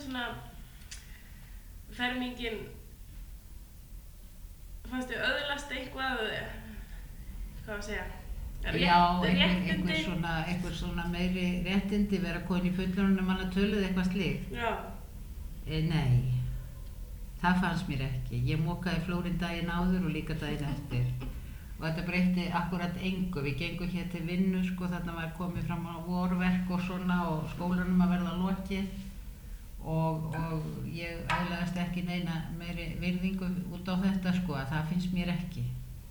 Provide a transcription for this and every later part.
svona fermingin, fannst þið öðlast eitthvað, hvað að segja, einhver svona meiri réttindi, vera komin í fullorðna manna töluð eitthvað slíkt? Já. Nei, það fannst mér ekki. Ég mokaði flórinn daginn áður og líka daginn eftir. Og þetta breytti akkurat engu. Við gengum hér til vinnu, sko, þarna var komið fram á vorverk og svona og skólanum að verða lokið. Og ég aðlagast ekki neina meiri virðingu út á þetta, sko, að það finnst mér ekki.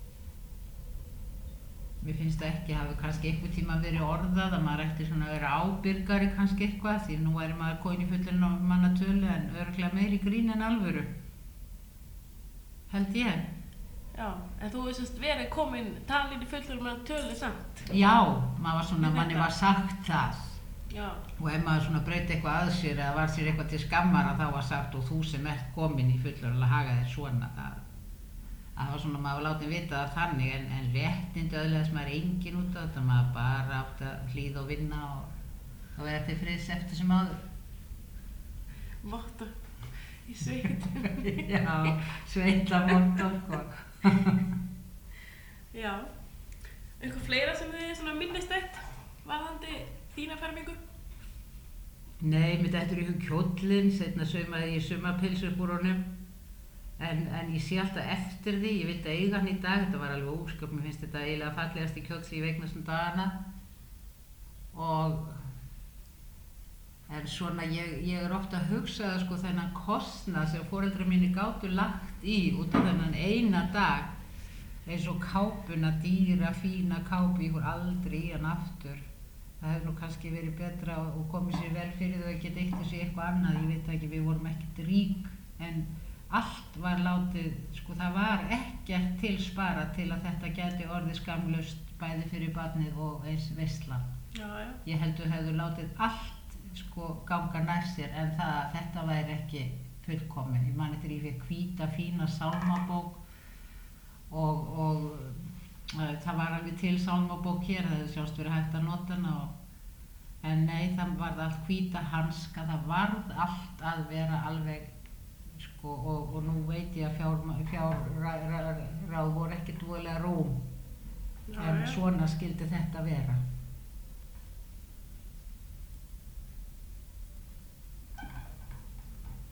Mér finnst það ekki, hafi kannski einhvern tíma verið orðað að maður ætti svona að vera ábyrgari kannski eitthvað, því nú væri maður komin í fullorðna manna tölu en örugglega meiri grín en alvöru. Held ég. Já, en þú hefði verið komin talin í fullorðna manna tölu samt? Já, maður var svona, manni var sagt það. Já. Og ef maður svona braut eitthvað að sér eða var sér eitthvað til skammar þá var sagt og þú sem ert komin í fullorðna haga þér svona. Það var svona, maður látið vita það þannig en réttindi öðlaðist maður engin út á þetta, maður bara átt að hlýða og vinna og vera til friðs eftir sem áður. Motto í sveitinni. Já, sveitamotto, sko. Já. Eitthvað fleira sem þið svona minnist eitt varðandi þína fermingu? Nei, mér dettur í hug kjóllinn, seinna saumaði ég sumarpilsu upp úr honum. En ég sé alltaf eftir því, ég vildi eiga hann í dag, þetta var alveg ósköp, mér finnst þetta eiginlega fallegasti kjóll sem ég eignast dagana. En svona, ég ofta að hugsa það, sko, þennan kostnað sem foreldrar mínir gátu lagt í út af þennan eina dag, eins og kápuna, dýra, fína kápu, ég fór aldrei í hann aftur. Það hefði nú kannski verið betra og komið sér vel fyrir þau að geta eitt þessu eitthvað annað, ég veit ekki, við vorum ekkert rík, en allt var látið, sko, það var ekkert til spara til að þetta gæti orðið skammlaust bæði fyrir barnið og eins veislan. Já. Ég held að hefðu látið allt, sko, ganga nær sér en þetta væri ekki fullkomin. Ég man eftir ég fékk hvíta, fína sálmabók og það var alveg til sálmabók hér, það hefði sjálfst verið hægt að nota hana en nei, það varð allt hvíta hanska, það varð allt að vera alveg, sko, og nú veit ég að fjárráð voru ekkert voðalega rúm, en svona skildi þetta vera.